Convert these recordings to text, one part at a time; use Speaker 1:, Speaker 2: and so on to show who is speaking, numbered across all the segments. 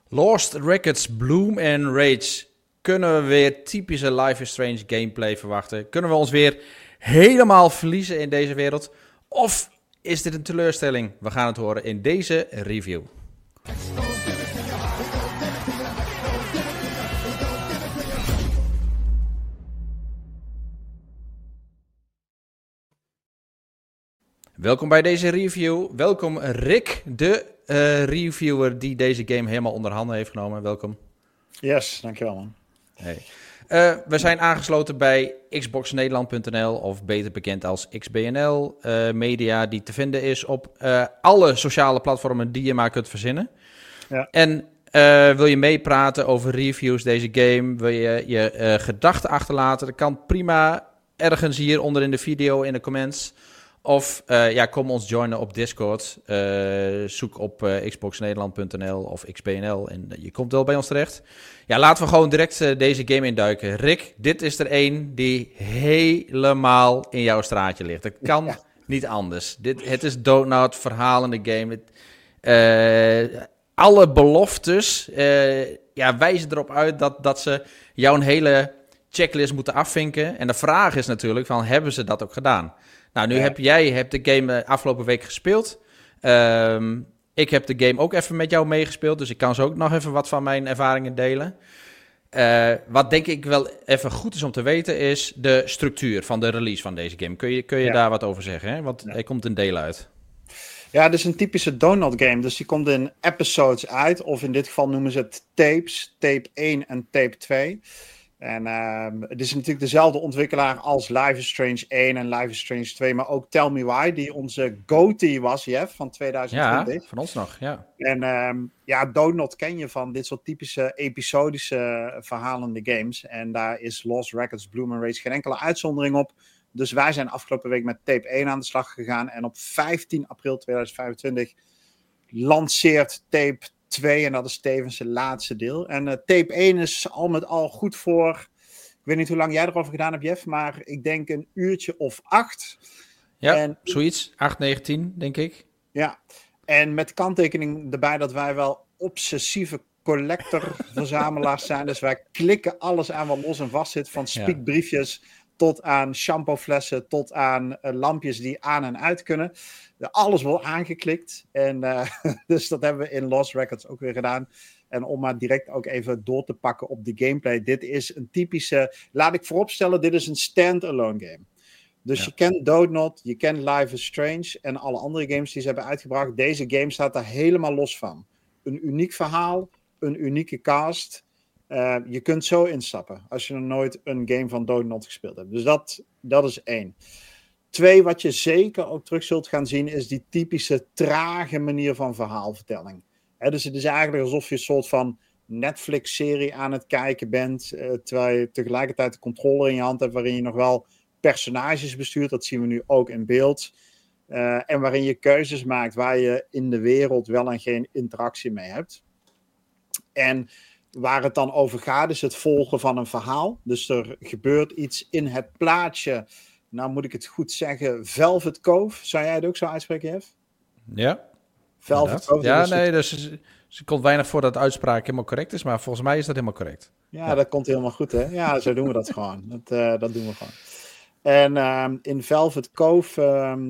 Speaker 1: Lost Records, Bloom and Rage. Kunnen we weer typische Life is Strange gameplay verwachten? Kunnen we ons weer helemaal verliezen in deze wereld? Of is dit een teleurstelling? We gaan het horen in deze review. Welkom bij deze review. Welkom Rick, de reviewer die deze game helemaal onder handen heeft genomen. Welkom.
Speaker 2: Yes, dankjewel man.
Speaker 1: Hey. We zijn aangesloten bij xboxnederland.nl of beter bekend als XBNL. Media die te vinden is op alle sociale platformen die je maar kunt verzinnen. Ja. En wil je meepraten over reviews deze game? Wil je je gedachten achterlaten? Dat kan prima ergens hier onder in de video in de comments. Of kom ons joinen op Discord. Zoek op xboxnederland.nl of XBNL en je komt wel bij ons terecht. Ja, laten we gewoon direct deze game induiken. Rick, dit is er één die helemaal in jouw straatje ligt. Dat kan niet anders. Het is Dontnod, verhalende game. Alle beloftes wijzen erop uit dat ze jou een hele checklist moeten afvinken. En de vraag is natuurlijk, hebben ze dat ook gedaan? Nou, nu heb jij de game afgelopen week gespeeld. Ik heb de game ook even met jou meegespeeld. Dus ik kan zo ook nog even wat van mijn ervaringen delen. Wat denk ik wel even goed is om te weten is de structuur van de release van deze game. Kun je daar wat over zeggen? Hè? Want er komt een deel uit.
Speaker 2: Ja, dit is een typische Dontnod game. Dus die komt in episodes uit. Of in dit geval noemen ze het tapes. Tape 1 en tape 2. En het is natuurlijk dezelfde ontwikkelaar als Life is Strange 1 en Life is Strange 2, maar ook Tell Me Why, die onze GOTY was, Jeff, van 2020.
Speaker 1: Ja, van ons nog, ja.
Speaker 2: En Dontnod ken je van dit soort typische episodische verhalende games. En daar is Lost Records, Bloom and Rage geen enkele uitzondering op. Dus wij zijn afgelopen week met tape 1 aan de slag gegaan. En op 15 april 2025 lanceert tape 2 en dat is tevens het laatste deel. En tape 1 is al met al goed voor, ik weet niet hoe lang jij erover gedaan hebt, Jeff, maar ik denk een uurtje of 8.
Speaker 1: Ja, zoiets. 8, 9, 10, denk ik.
Speaker 2: Ja, en met kanttekening erbij dat wij wel obsessieve collector-verzamelaars zijn. Dus wij klikken alles aan wat los en vast zit, van spiekbriefjes tot aan shampooflessen, tot aan lampjes die aan en uit kunnen. Alles wordt aangeklikt. En dus dat hebben we in Lost Records ook weer gedaan. En om maar direct ook even door te pakken op de gameplay. Dit is een typische, laat ik vooropstellen, dit is een stand-alone game. Dus je kent Dontnod, je kent Life is Strange en alle andere games die ze hebben uitgebracht. Deze game staat daar helemaal los van. Een uniek verhaal, een unieke cast. Je kunt zo instappen als je nog nooit een game van Dontnod gespeeld hebt. Dus dat is 1. 2, wat je zeker ook terug zult gaan zien, is die typische trage manier van verhaalvertelling. Dus het is eigenlijk alsof je een soort van Netflix-serie aan het kijken bent, terwijl je tegelijkertijd de controller in je hand hebt, waarin je nog wel personages bestuurt. Dat zien we nu ook in beeld. En waarin je keuzes maakt waar je in de wereld wel en geen interactie mee hebt. En waar het dan over gaat, is het volgen van een verhaal. Dus er gebeurt iets in het plaatje. Nou moet ik het goed zeggen, Velvet Cove. Zou jij het ook zo uitspreken, Jeff?
Speaker 1: Ja.
Speaker 2: Velvet Cove.
Speaker 1: Ja, nee, dus er komt weinig voor dat de uitspraak helemaal correct is, maar volgens mij is dat helemaal correct.
Speaker 2: Ja, dat komt helemaal goed, hè? Ja, zo doen we dat gewoon. Dat doen we gewoon. En in Velvet Cove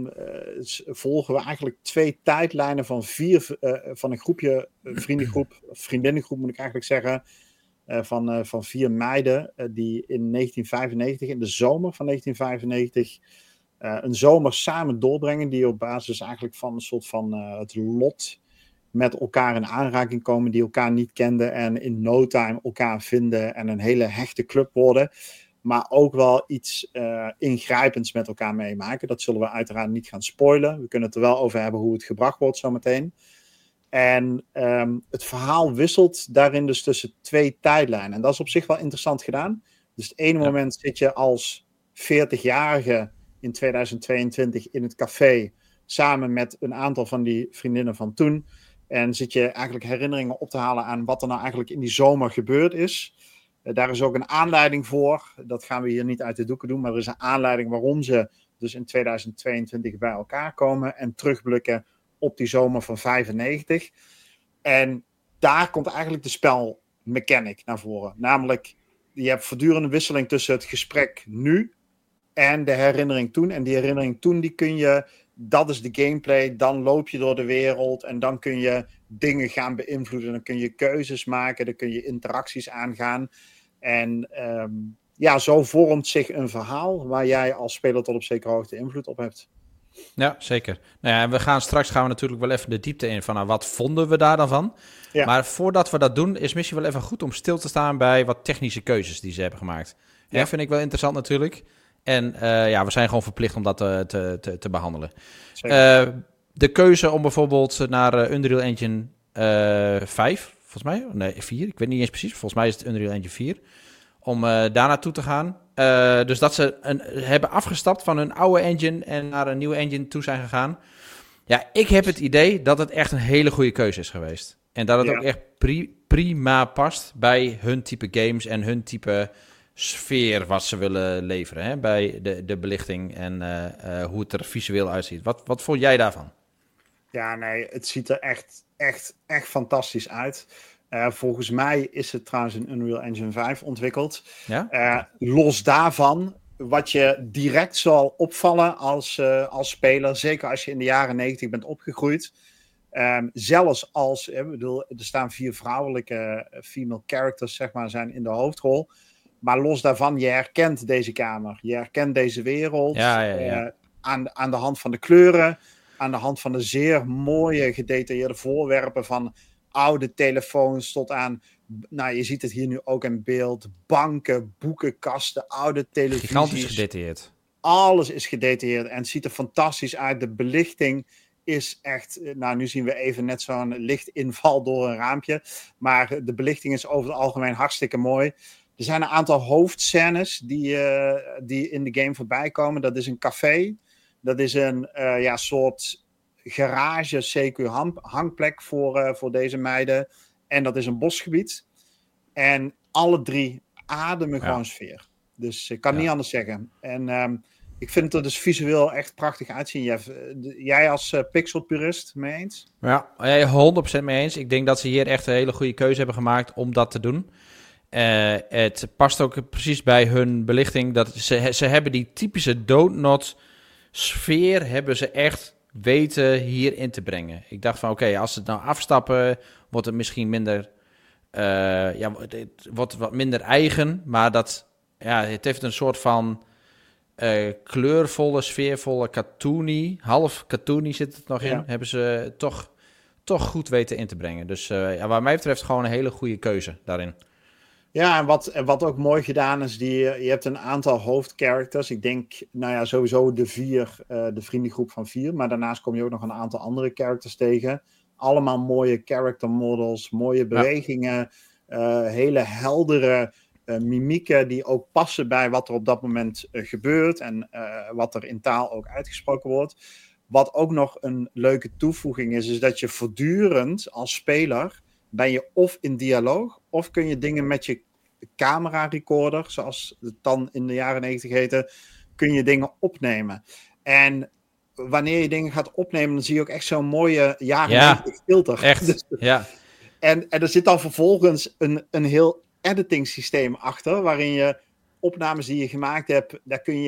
Speaker 2: volgen we eigenlijk 2 tijdlijnen van 4, van een groepje, vriendinnengroep moet ik eigenlijk zeggen, van 4 meiden die in 1995, in de zomer van 1995, een zomer samen doorbrengen, die op basis eigenlijk van een soort van het lot met elkaar in aanraking komen, die elkaar niet kenden en in no time elkaar vinden en een hele hechte club worden. Maar ook wel iets ingrijpends met elkaar meemaken. Dat zullen we uiteraard niet gaan spoilen. We kunnen het er wel over hebben hoe het gebracht wordt zometeen. En het verhaal wisselt daarin dus tussen 2 tijdlijnen. En dat is op zich wel interessant gedaan. Dus het ene moment zit je als 40-jarige in 2022 in het café samen met een aantal van die vriendinnen van toen. En zit je eigenlijk herinneringen op te halen aan wat er nou eigenlijk in die zomer gebeurd is. Daar is ook een aanleiding voor. Dat gaan we hier niet uit de doeken doen. Maar er is een aanleiding waarom ze dus in 2022 bij elkaar komen. En terugblikken op die zomer van 95. En daar komt eigenlijk de spelmechanic naar voren. Namelijk, je hebt voortdurende wisseling tussen het gesprek nu en de herinnering toen. En die herinnering toen, die kun je, dat is de gameplay. Dan loop je door de wereld en dan kun je dingen gaan beïnvloeden. Dan kun je keuzes maken, dan kun je interacties aangaan. En zo vormt zich een verhaal waar jij als speler tot op zekere hoogte invloed op hebt.
Speaker 1: Ja, zeker. Nou ja, en straks gaan we natuurlijk wel even de diepte in van wat vonden we daar dan van. Ja. Maar voordat we dat doen, is misschien wel even goed om stil te staan bij wat technische keuzes die ze hebben gemaakt. Ja. Vind ik wel interessant natuurlijk. En we zijn gewoon verplicht om dat te behandelen. De keuze om bijvoorbeeld naar Unreal Engine 5, volgens mij, nee 4, ik weet niet eens precies. Volgens mij is het Unreal Engine 4. Om daar naartoe te gaan. Dus dat ze hebben afgestapt van hun oude engine en naar een nieuwe engine toe zijn gegaan. Ja, ik heb het idee dat het echt een hele goede keuze is geweest. En dat het ook echt prima past bij hun type games en hun type sfeer wat ze willen leveren. Hè? Bij de belichting en hoe het er visueel uitziet. Wat vond jij daarvan?
Speaker 2: Ja, nee, het ziet er echt fantastisch uit. Volgens mij is het trouwens in Unreal Engine 5 ontwikkeld. Ja? Los daarvan, wat je direct zal opvallen als speler, zeker als je in de jaren 90 bent opgegroeid. Zelfs als, er staan 4 vrouwelijke female characters, zeg maar, zijn in de hoofdrol. Maar los daarvan, je herkent deze kamer. Je herkent deze wereld. Ja. Aan de hand van de kleuren. Aan de hand van de zeer mooie, gedetailleerde voorwerpen van oude telefoons tot aan, nou, je ziet het hier nu ook in beeld, banken, boekenkasten, oude televisies.
Speaker 1: Gigantisch gedetailleerd.
Speaker 2: Alles is gedetailleerd en het ziet er fantastisch uit. De belichting is echt, nou, nu zien we even net zo'n lichtinval door een raampje, maar de belichting is over het algemeen hartstikke mooi. Er zijn een aantal hoofdscènes die in de game voorbij komen. Dat is een café, dat is een soort garage, CQ hangplek voor deze meiden. En dat is een bosgebied. En alle 3 ademen gewoon sfeer. Dus ik kan niet anders zeggen. En ik vind het er dus visueel echt prachtig uitzien, Jeff. Jij als pixelpurist, mee eens?
Speaker 1: Ja, 100% mee eens. Ik denk dat ze hier echt een hele goede keuze hebben gemaakt om dat te doen. Het past ook precies bij hun belichting. Dat ze hebben die typische Donut sfeer hebben ze echt weten hierin te brengen. Ik dacht van oké, als ze het nou afstappen, wordt het misschien minder, het wordt wat minder eigen, maar het heeft een soort van kleurvolle, sfeervolle, cartoony, half cartoony zit het nog in, hebben ze toch goed weten in te brengen. Dus wat mij betreft gewoon een hele goede keuze daarin.
Speaker 2: Ja, en wat ook mooi gedaan is, je hebt een aantal hoofdcharacters. Ik denk, sowieso de vriendengroep van 4. Maar daarnaast kom je ook nog een aantal andere characters tegen. Allemaal mooie character models, mooie bewegingen. Hele heldere mimieken die ook passen bij wat er op dat moment gebeurt. En wat er in taal ook uitgesproken wordt. Wat ook nog een leuke toevoeging is dat je voortdurend als speler ben je of in dialoog, of kun je dingen met je camera recorder, zoals het dan in de jaren 90 heette, kun je dingen opnemen. En wanneer je dingen gaat opnemen, dan zie je ook echt zo'n mooie jaren 90 filter.
Speaker 1: Echt, dus, ja.
Speaker 2: En er zit dan vervolgens een heel editing systeem achter, waarin je opnames die je gemaakt hebt, daar kun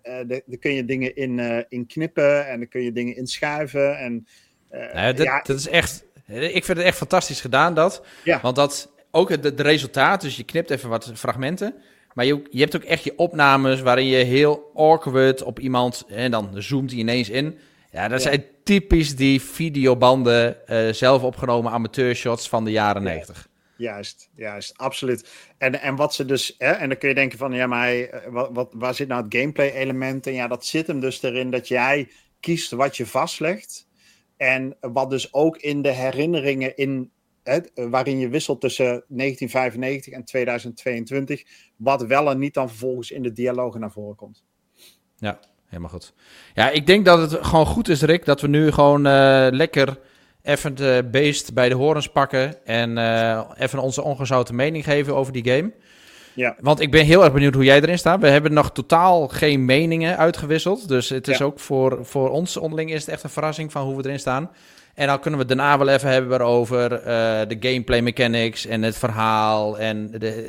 Speaker 2: je dingen in knippen en dan kun je dingen in schuiven. En,
Speaker 1: dat is echt... Ik vind het echt fantastisch gedaan, dat. Ja. Want dat ook het resultaat, dus je knipt even wat fragmenten. Maar je hebt ook echt je opnames waarin je heel awkward op iemand, en dan zoomt hij ineens in. Ja, dat zijn typisch die videobanden, zelf opgenomen amateurshots van de jaren 90.
Speaker 2: Juist, absoluut. En wat ze dus, en dan kun je denken van, ja, maar waar zit nou het gameplay element? En ja, dat zit hem dus erin dat jij kiest wat je vastlegt. En wat dus ook in de herinneringen waarin je wisselt tussen 1995 en 2022, wat wel en niet dan vervolgens in de dialogen naar voren komt.
Speaker 1: Ja, helemaal goed. Ja, ik denk dat het gewoon goed is, Rick, dat we nu gewoon lekker even de beest bij de horens pakken en even onze ongezouten mening geven over die game. Ja. Want ik ben heel erg benieuwd hoe jij erin staat. We hebben nog totaal geen meningen uitgewisseld. Dus het is ook voor ons onderling is het echt een verrassing van hoe we erin staan. En dan kunnen we het daarna wel even hebben over de gameplay mechanics en het verhaal en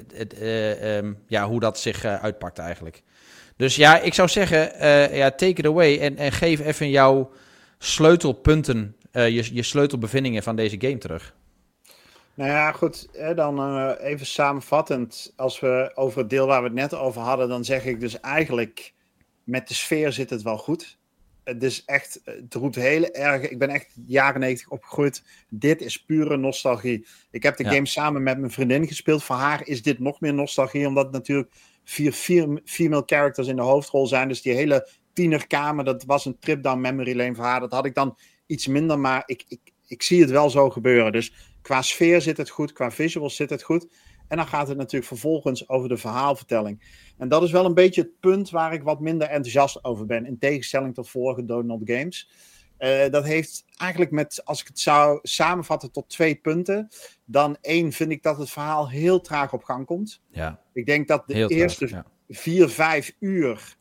Speaker 1: hoe dat zich uitpakt eigenlijk. Dus ja, ik zou zeggen, take it away en geef even jouw sleutelpunten, je sleutelbevindingen van deze game terug.
Speaker 2: Nou ja, goed. Dan even samenvattend. Als we over het deel waar we het net over hadden, dan zeg ik dus eigenlijk, met de sfeer zit het wel goed. Het is echt, het roept hele erg. Ik ben echt jaren 90 opgegroeid. Dit is pure nostalgie. Ik heb de game samen met mijn vriendin gespeeld. Voor haar is dit nog meer nostalgie, omdat het natuurlijk 4 female characters in de hoofdrol zijn. Dus die hele tienerkamer, dat was een trip down memory lane voor haar. Dat had ik dan iets minder, maar ik zie het wel zo gebeuren. Dus qua sfeer zit het goed, qua visuals zit het goed. En dan gaat het natuurlijk vervolgens over de verhaalvertelling. En dat is wel een beetje het punt waar ik wat minder enthousiast over ben. In tegenstelling tot vorige Donut Games. Dat heeft eigenlijk als ik het zou samenvatten tot 2 punten. Dan 1 vind ik dat het verhaal heel traag op gang komt.
Speaker 1: Ja.
Speaker 2: Ik denk dat de eerste 4-5 uur...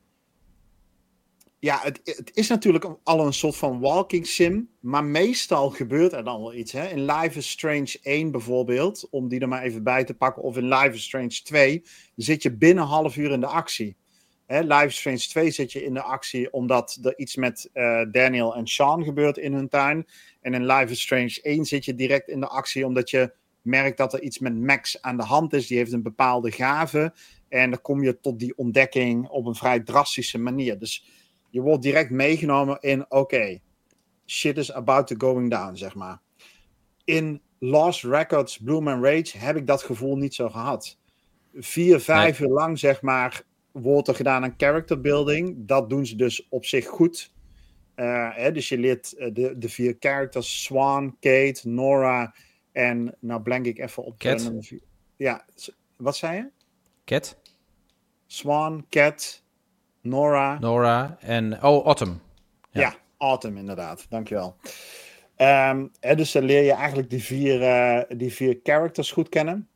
Speaker 2: Ja, het is natuurlijk al een soort van walking sim, maar meestal gebeurt er dan wel iets. Hè? In Life is Strange 1 bijvoorbeeld, om die er maar even bij te pakken, of in Life is Strange 2, zit je binnen half uur in de actie. Hè? Life is Strange 2 zit je in de actie omdat er iets met Daniel en Sean gebeurt in hun tuin. En in Life is Strange 1 zit je direct in de actie omdat je merkt dat er iets met Max aan de hand is. Die heeft een bepaalde gave en dan kom je tot die ontdekking op een vrij drastische manier. Dus je wordt direct meegenomen in, oké, shit is about to going down, zeg maar. In Lost Records, Bloom and Rage heb ik dat gevoel niet zo gehad. 4-5 uur lang, zeg maar, wordt er gedaan aan character building. Dat doen ze dus op zich goed. Dus je leert de 4 characters, Swan, Kate, Nora en, nou blank ik even op.
Speaker 1: Cat.
Speaker 2: Ja, wat zei je?
Speaker 1: Cat.
Speaker 2: Swan, Cat, Nora
Speaker 1: en Autumn.
Speaker 2: Ja, Autumn inderdaad. Dankjewel. Dus dan leer je eigenlijk die vier characters goed kennen.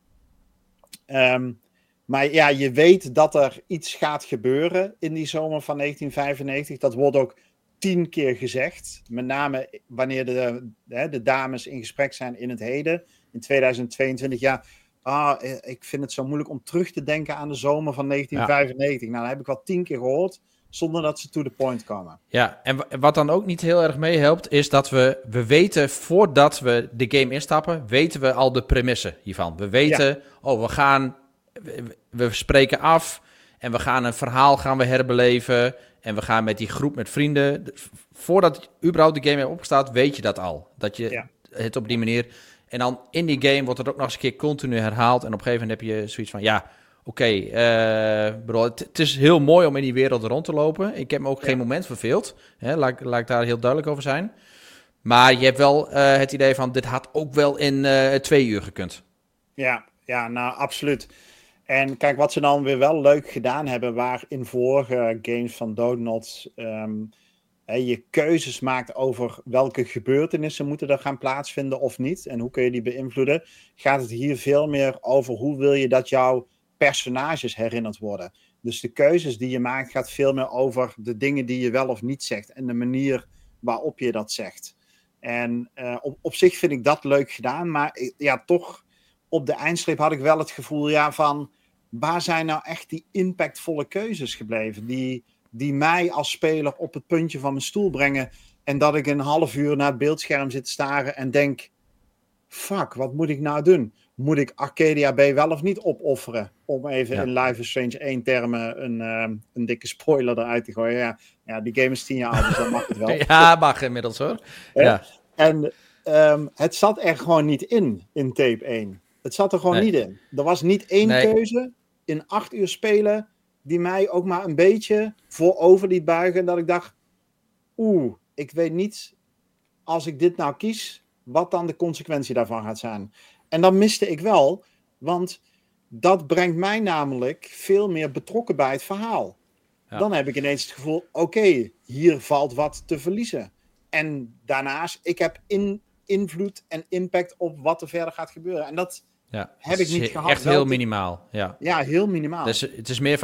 Speaker 2: Maar ja, je weet dat er iets gaat gebeuren in die zomer van 1995. Dat wordt ook 10 keer gezegd. Met name wanneer de dames in gesprek zijn in het heden. In 2022, ja. Ik vind het zo moeilijk om terug te denken aan de zomer van 1995. Ja. Nou, dat heb ik wel 10 keer gehoord, zonder dat ze to the point komen. Ja,
Speaker 1: en wat dan ook niet heel erg meehelpt, is dat we weten, voordat we de game instappen, weten we al de premisse hiervan. We weten, we spreken af en we gaan een verhaal herbeleven en we gaan met die groep met vrienden. Voordat überhaupt de game er opstaat, weet je dat al. Dat je het op die manier... En dan in die game wordt het ook nog eens een keer continu herhaald. En op een gegeven moment heb je zoiets van... het is heel mooi om in die wereld rond te lopen. Ik heb me ook geen moment verveeld. Laat ik daar heel duidelijk over zijn. Maar je hebt wel het idee van... dit had ook wel in 2 uur gekund.
Speaker 2: Ja, nou absoluut. En kijk, wat ze dan weer wel leuk gedaan hebben... waar in vorige games van Donuts... je keuzes maakt over welke gebeurtenissen moeten er gaan plaatsvinden of niet. En hoe kun je die beïnvloeden. Gaat het hier veel meer over hoe wil je dat jouw personages herinnerd worden. Dus de keuzes die je maakt gaat veel meer over de dingen die je wel of niet zegt. En de manier waarop je dat zegt. En op zich vind ik dat leuk gedaan. Maar toch op de eindstreep had ik wel het gevoel van... waar zijn nou echt die impactvolle keuzes gebleven? Die mij als speler op het puntje van mijn stoel brengen. En dat ik een half uur naar het beeldscherm zit te staren en denk... fuck, wat moet ik nou doen? Moet ik Arcadia Bay wel of niet opofferen? Om even in Life is Strange 1 termen een dikke spoiler eruit te gooien. Ja, die game is 10 jaar oud, dus dat mag het wel.
Speaker 1: Ja, mag inmiddels hoor. Ja.
Speaker 2: En het zat er gewoon niet in tape 1. Het zat er gewoon niet in. Er was niet één keuze in 8 uur spelen... die mij ook maar een beetje voorover liet buigen. En dat ik dacht, ik weet niet, als ik dit nou kies, wat dan de consequentie daarvan gaat zijn. En dat miste ik wel, want dat brengt mij namelijk veel meer betrokken bij het verhaal. Ja. Dan heb ik ineens het gevoel, hier valt wat te verliezen. En daarnaast, ik heb invloed en impact op wat er verder gaat gebeuren. En dat... heb ik niet gehad.
Speaker 1: Echt heel minimaal. Ja,
Speaker 2: heel minimaal.
Speaker 1: Dus het is meer van,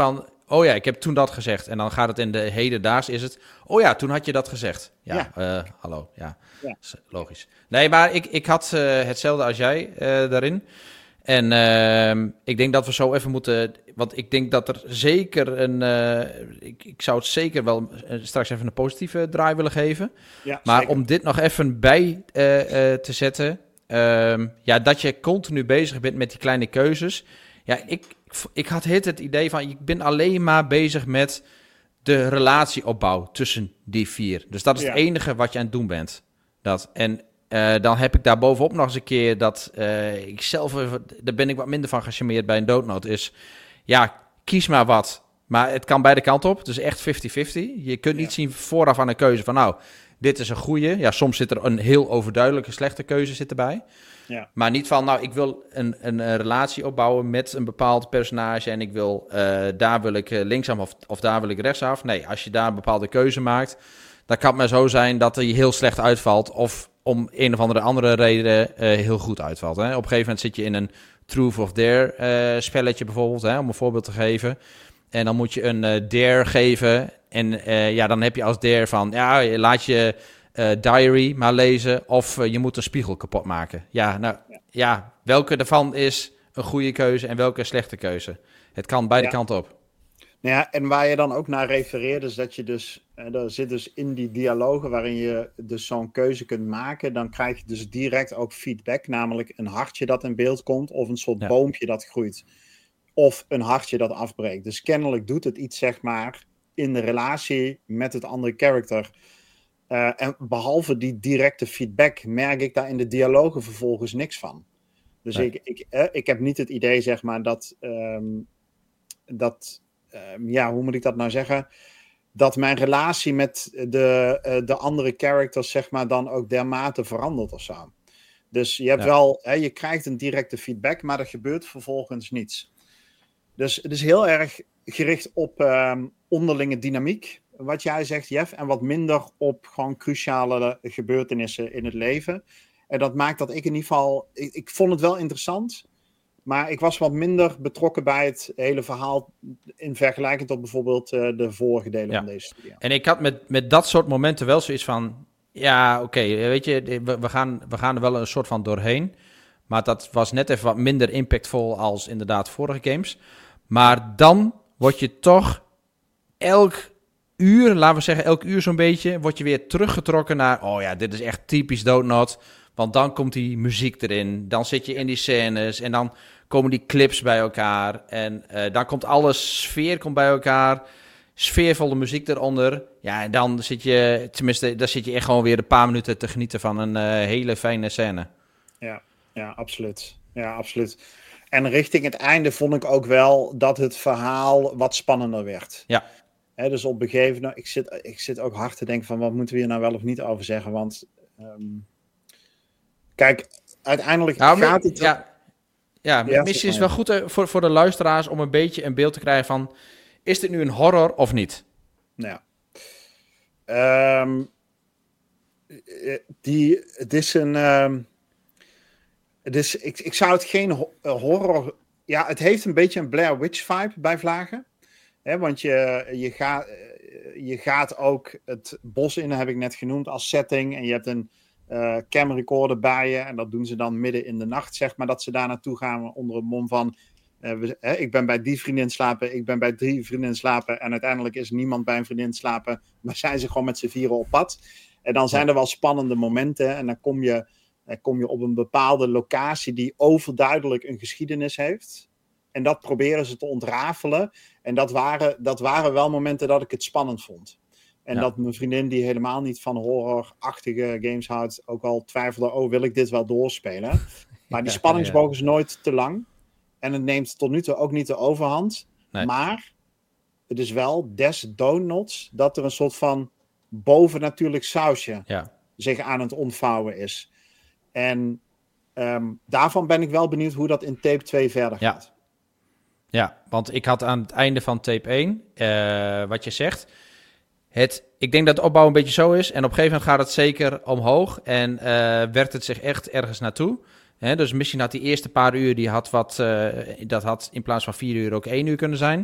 Speaker 1: oh ja, ik heb toen dat gezegd. En dan gaat het in de hedendaags is het, oh ja, toen had je dat gezegd. Ja. Hallo, ja. Logisch. Nee, maar ik had hetzelfde als jij daarin. En ik denk dat we zo even moeten, want ik denk dat er zeker ik zou het zeker wel straks even een positieve draai willen geven. Ja, maar zeker. Om dit nog even bij te zetten, dat je continu bezig bent met die kleine keuzes. Ja, ik had het idee van, ik ben alleen maar bezig met de relatieopbouw tussen die 4. Dus dat is het enige wat je aan het doen bent. Dan heb ik daar bovenop nog eens een keer dat ik zelf, daar ben ik wat minder van gecharmeerd bij een doodnoot, is, kies maar wat. Maar het kan beide kanten op, dus echt 50-50. Je kunt niet zien vooraf aan een keuze van, nou, dit is een goeie. Ja, soms zit er een heel overduidelijke slechte keuze erbij. Ja. Maar niet van, nou, ik wil een relatie opbouwen met een bepaald personage en ik wil, daar wil ik linksaf of daar wil ik rechtsaf. Nee, als je daar een bepaalde keuze maakt, dan kan het maar zo zijn dat hij heel slecht uitvalt of om een of andere reden heel goed uitvalt. Hè? Op een gegeven moment zit je in een truth of dare spelletje bijvoorbeeld, hè, om een voorbeeld te geven. En dan moet je een dare geven en dan heb je als dare van, laat je diary maar lezen of je moet een spiegel kapot maken. Welke ervan is een goede keuze en welke een slechte keuze? Het kan beide kanten op.
Speaker 2: Nou ja, en waar je dan ook naar refereert, is dat je dus, er zit dus in die dialogen waarin je dus zo'n keuze kunt maken, dan krijg je dus direct ook feedback, namelijk een hartje dat in beeld komt of een soort boompje dat groeit. Of een hartje dat afbreekt. Dus kennelijk doet het iets, zeg maar, in de relatie met het andere character. En behalve die directe feedback merk ik daar in de dialogen vervolgens niks van. Dus ik heb niet het idee, zeg maar, hoe moet ik dat nou zeggen? Dat mijn relatie met de andere characters, zeg maar, dan ook dermate verandert of zo. Dus je hebt wel, je krijgt een directe feedback, maar er gebeurt vervolgens niets. Dus het is heel erg gericht op onderlinge dynamiek, wat jij zegt, Jeff, en wat minder op gewoon cruciale gebeurtenissen in het leven. En dat maakt dat ik in ieder geval, ik vond het wel interessant, maar ik was wat minder betrokken bij het hele verhaal in vergelijking tot bijvoorbeeld de vorige delen van deze studie.
Speaker 1: En ik had met dat soort momenten wel zoiets van, weet je, we gaan er wel een soort van doorheen. Maar dat was net even wat minder impactvol als inderdaad vorige games. Maar dan word je toch elk uur zo'n beetje, word je weer teruggetrokken naar, dit is echt typisch Doodnot. Want dan komt die muziek erin, dan zit je in die scènes en dan komen die clips bij elkaar. En dan komt alles, sfeer komt bij elkaar, sfeervolle muziek eronder. Ja, en dan zit je, echt gewoon weer een paar minuten te genieten van een hele fijne scène.
Speaker 2: Ja, absoluut. Ja, absoluut. En richting het einde vond ik ook wel dat het verhaal wat spannender werd. Ja. Dus op een gegeven moment, ik zit ook hard te denken van, wat moeten we hier nou wel of niet over zeggen? Want, kijk, uiteindelijk gaat het...
Speaker 1: Misschien is het wel goed voor de luisteraars om een beetje een beeld te krijgen van, is dit nu een horror of niet?
Speaker 2: Nou het is een... Dus ik zou het geen horror... Ja, het heeft een beetje een Blair Witch vibe bij vlagen. Want je gaat ook het bos in, heb ik net genoemd, als setting. En je hebt een camrecorder bij je. En dat doen ze dan midden in de nacht, zeg maar. Dat ze daar naartoe gaan onder het mom van... ik ben bij die vriendin slapen, ik ben bij 3 vriendinnen slapen. En uiteindelijk is niemand bij een vriendin slapen. Maar zijn ze gewoon met z'n vieren op pad. En dan zijn er wel spannende momenten. En dan kom je op een bepaalde locatie die overduidelijk een geschiedenis heeft. En dat proberen ze te ontrafelen. En dat waren wel momenten dat ik het spannend vond. En dat mijn vriendin, die helemaal niet van horrorachtige games houdt, ook al twijfelde, wil ik dit wel doorspelen? Maar die spanningsboog is nooit te lang. En het neemt tot nu toe ook niet de overhand. Nee. Maar het is wel des donuts dat er een soort van bovennatuurlijk sausje zich aan het ontvouwen is. En daarvan ben ik wel benieuwd hoe dat in tape 2 verder gaat.
Speaker 1: Ja, want ik had aan het einde van tape 1, wat je zegt, ik denk dat de opbouw een beetje zo is. En op een gegeven moment gaat het zeker omhoog en werkt het zich echt ergens naartoe. Dus misschien had die eerste paar uur, dat had in plaats van 4 uur ook 1 uur kunnen zijn.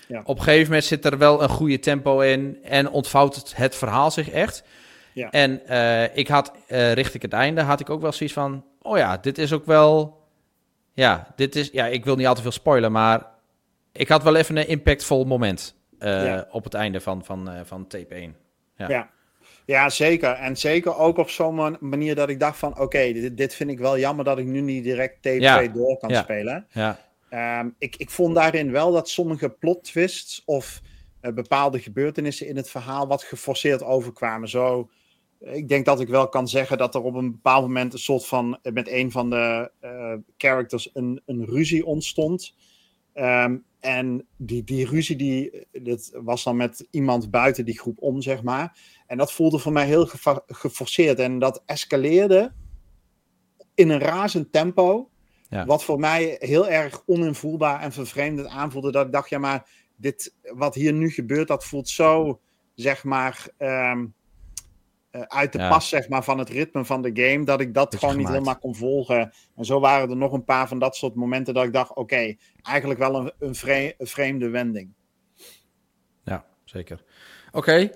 Speaker 2: Ja.
Speaker 1: Op een gegeven moment zit er wel een goede tempo in en ontvouwt het verhaal zich echt.
Speaker 2: Ja.
Speaker 1: En ik had richting het einde had ik ook wel zoiets van, oh ja, dit is ook wel, ik wil niet al te veel spoilen, maar ik had wel even een impactvol moment op het einde van tape 1.
Speaker 2: Ja, zeker. En zeker ook op zo'n manier dat ik dacht van... Oké, dit vind ik wel jammer dat ik nu niet direct tape 2 door kan spelen.
Speaker 1: Ja.
Speaker 2: Ik vond daarin wel dat sommige plot twists... of bepaalde gebeurtenissen in het verhaal... wat geforceerd overkwamen. Zo, ik denk dat ik wel kan zeggen dat er op een bepaald moment... een soort van, met een van de characters een ruzie ontstond... En die ruzie, dat was dan met iemand buiten die groep om, zeg maar. En dat voelde voor mij heel geforceerd. En dat escaleerde in een razend tempo. Ja. Wat voor mij heel erg oninvoelbaar en vervreemdend aanvoelde. Dat ik dacht, ja, maar wat hier nu gebeurt, dat voelt zo, zeg maar... uit de pas, zeg maar, van het ritme van de game, dat ik dat gewoon niet helemaal kon volgen. En zo waren er nog een paar van dat soort momenten dat ik dacht, oké, eigenlijk wel een vreemde wending.
Speaker 1: Ja, zeker. Oké.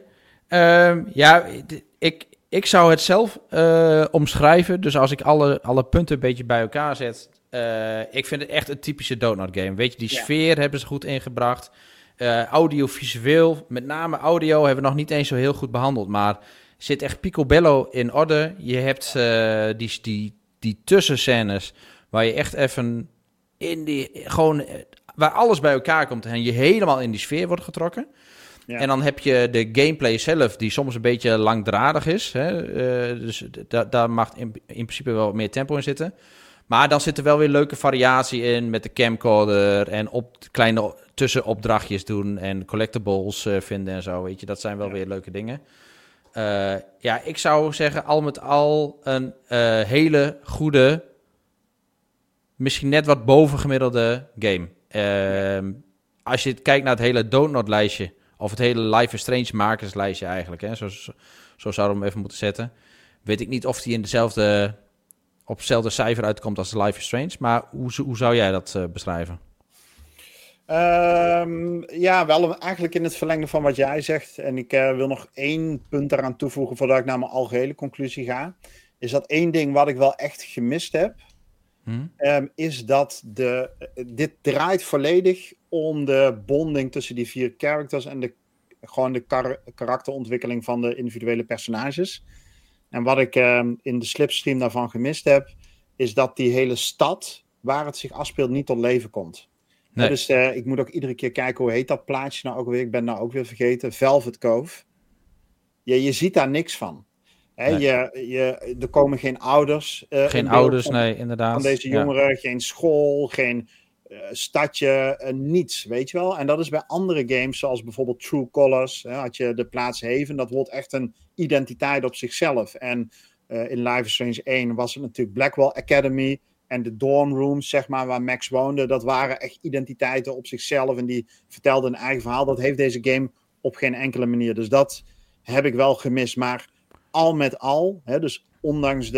Speaker 1: Ik zou het zelf omschrijven, dus als ik alle punten een beetje bij elkaar zet, ik vind het echt een typische Donut game. Weet je, die sfeer hebben ze goed ingebracht. Audiovisueel, met name audio, hebben we nog niet eens zo heel goed behandeld, maar zit echt picobello in orde. Je hebt die tussenscènes waar je echt even waar alles bij elkaar komt en je helemaal in die sfeer wordt getrokken. Ja. En dan heb je de gameplay zelf, die soms een beetje langdradig is. Hè? Dus daar mag in principe wel meer tempo in zitten. Maar dan zit er wel weer leuke variatie in met de camcorder en kleine tussenopdrachtjes doen en collectibles vinden en zo. Weet je, dat zijn wel weer leuke dingen. Ik zou zeggen, al met al een hele goede, misschien net wat bovengemiddelde game. Als je kijkt naar het hele Donut-lijstje, of het hele Life is Strange makerslijstje eigenlijk, hè, zo zouden we hem even moeten zetten. Weet ik niet of die op hetzelfde cijfer uitkomt als Life is Strange, maar hoe zou jij dat beschrijven?
Speaker 2: Wel eigenlijk in het verlengde van wat jij zegt. En ik wil nog 1 punt eraan toevoegen voordat ik naar mijn algehele conclusie ga. Is dat 1 ding wat ik wel echt gemist heb. Is dat dit draait volledig om de bonding tussen die 4 characters en gewoon de karakterontwikkeling van de individuele personages. En wat ik in de slipstream daarvan gemist heb, is dat die hele stad waar het zich afspeelt niet tot leven komt. Nee. Ja, dus ik moet ook iedere keer kijken, hoe heet dat plaatje nou ook weer? Ik ben nou ook weer vergeten. Velvet Cove. Je ziet daar niks van. Hè? Nee. Er komen geen ouders.
Speaker 1: Geen ouders, nee, inderdaad.
Speaker 2: Van deze jongeren. Ja. Geen school, geen stadje, niets, weet je wel. En dat is bij andere games, zoals bijvoorbeeld True Colors. Had je de plaats Haven, dat wordt echt een identiteit op zichzelf. En in Life is Strange 1 was het natuurlijk Blackwell Academy. En de dorm rooms, zeg maar, waar Max woonde, dat waren echt identiteiten op zichzelf. En die vertelden een eigen verhaal. Dat heeft deze game op geen enkele manier. Dus dat heb ik wel gemist. Maar al met al, dus ondanks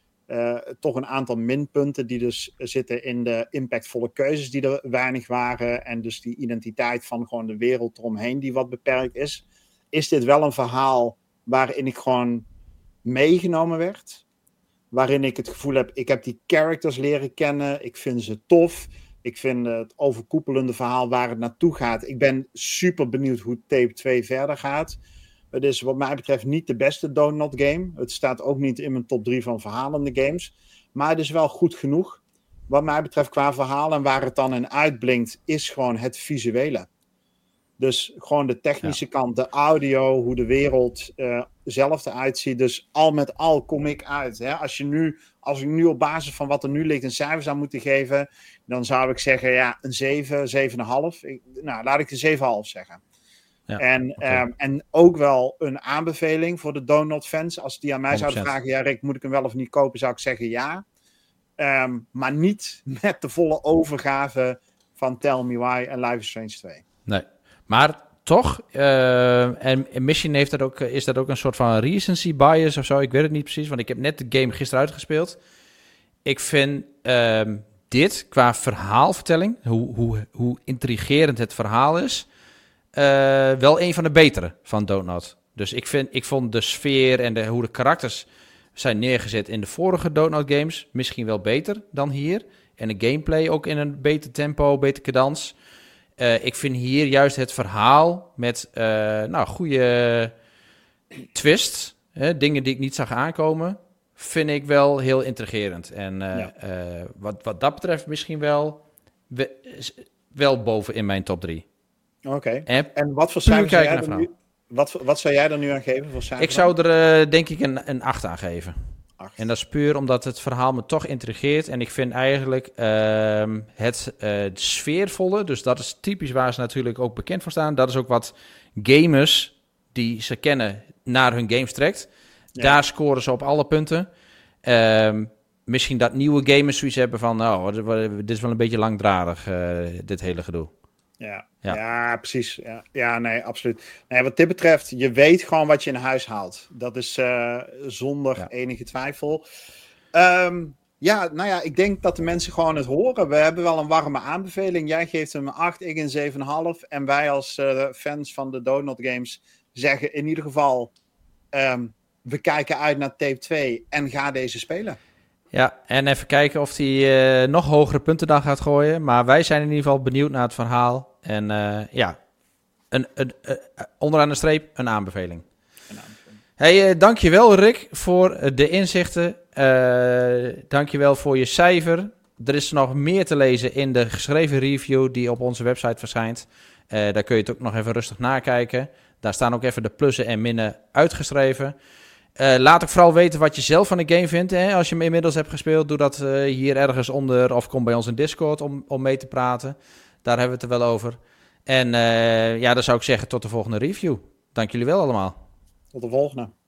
Speaker 2: toch een aantal minpunten die dus zitten in de impactvolle keuzes die er weinig waren. En dus die identiteit van gewoon de wereld eromheen die wat beperkt is dit wel een verhaal waarin ik gewoon meegenomen werd. Waarin ik het gevoel heb, ik heb die characters leren kennen. Ik vind ze tof. Ik vind het overkoepelende verhaal waar het naartoe gaat. Ik ben super benieuwd hoe tape 2 verder gaat. Het is wat mij betreft niet de beste Donut game. Het staat ook niet in mijn top 3 van verhalende games. Maar het is wel goed genoeg. Wat mij betreft qua verhaal. En waar het dan in uitblinkt, is gewoon het visuele. Dus gewoon de technische kant, de audio, hoe de wereld zelf eruit ziet. Dus al met al kom ik uit. Hè? Als ik nu op basis van wat er nu ligt een cijfer zou moeten geven, dan zou ik zeggen een 7, 7,5. Laat ik een 7,5 zeggen. Ja, en ook wel een aanbeveling voor de Donut fans. Als die aan mij 100%. Zouden vragen, Rick, moet ik hem wel of niet kopen? Zou ik zeggen ja. Maar niet met de volle overgave van Tell Me Why en Life is Strange 2.
Speaker 1: Nee. Maar toch, en misschien is dat ook een soort van recency bias of zo. Ik weet het niet precies, want ik heb net de game gisteren uitgespeeld. Ik vind dit qua verhaalvertelling, hoe intrigerend het verhaal is, wel een van de betere van Dontnod. Dus ik vond de sfeer en hoe de karakters zijn neergezet in de vorige Dontnod games misschien wel beter dan hier. En de gameplay ook in een beter tempo, beter cadans. Ik vind hier juist het verhaal met goede twist, dingen die ik niet zag aankomen, vind ik wel heel intrigerend. En wat dat betreft misschien wel boven in mijn top 3.
Speaker 2: Oké. En wat voor cijfers zou jij er nu... Wat zou jij er nu aan geven voor cijfers?
Speaker 1: Ik zou er denk ik een 8 aan geven. 8. En dat is puur omdat het verhaal me toch intrigeert. En ik vind eigenlijk het sfeervolle, dus dat is typisch waar ze natuurlijk ook bekend voor staan. Dat is ook wat gamers die ze kennen naar hun games trekt. Ja. Daar scoren ze op alle punten. Misschien dat nieuwe gamers zoiets hebben van, dit is wel een beetje langdradig, dit hele gedoe.
Speaker 2: Ja, precies. Ja, nee, absoluut. Nee, wat dit betreft, je weet gewoon wat je in huis haalt. Dat is zonder enige twijfel. Ik denk dat de mensen gewoon het horen. We hebben wel een warme aanbeveling. Jij geeft hem een 8, ik een 7,5. En wij als fans van de Dontnod Games zeggen in ieder geval... we kijken uit naar tape 2 en ga deze spelen.
Speaker 1: Ja, en even kijken of hij nog hogere punten dan gaat gooien. Maar wij zijn in ieder geval benieuwd naar het verhaal. En onderaan de streep een aanbeveling. Hey, dankjewel Rick voor de inzichten. Dankjewel voor je cijfer. Er is nog meer te lezen in de geschreven review die op onze website verschijnt. Daar kun je het ook nog even rustig nakijken. Daar staan ook even de plussen en minnen uitgeschreven. Laat ook vooral weten wat je zelf van de game vindt. Hè? Als je hem inmiddels hebt gespeeld, doe dat hier ergens onder. Of kom bij ons in Discord om mee te praten. Daar hebben we het er wel over. En dan zou ik zeggen tot de volgende review. Dank jullie wel allemaal.
Speaker 2: Tot de volgende.